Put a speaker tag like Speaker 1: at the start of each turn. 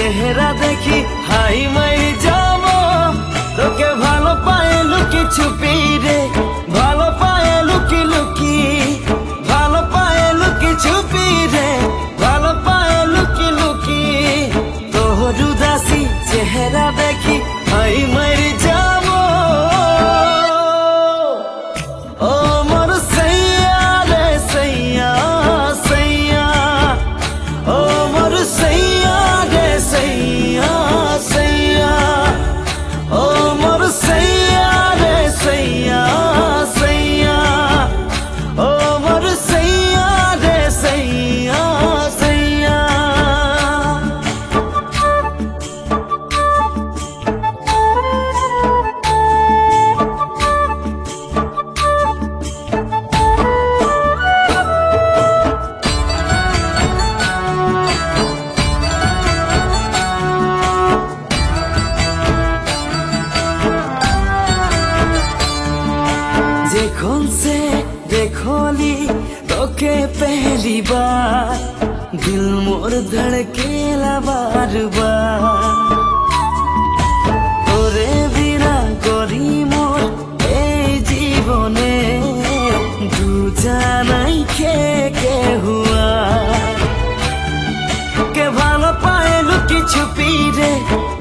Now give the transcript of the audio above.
Speaker 1: চেহারা দেখি hi my যাব তোকে ভালো পায়ে লুকি ছুপি রে ভালো পায়ে লুকি লুকি ভালো পায়ে লুকি ছুপি রে ভালো পায়ে লুকি লুকি তোর উদাসী চেহারা দেখি হাই মাই যাব ও মোর সৈয়া রে সৈয়া সৈয়া ও মোর সৈয়া রে সৈয়া সৈয়া ও মোর সৈয়া রে সৈয়া সৈয়া ও মোর সৈয়া রে সৈয়া সৈয়া देखों से देखोली तोके पहली बार दिल मोर धड़केला बार बार तोरे बिना गरी मोर এই জীবনে দুজানাই কে হুয়া কে ভালো পায়ে লুকি ছুপি রে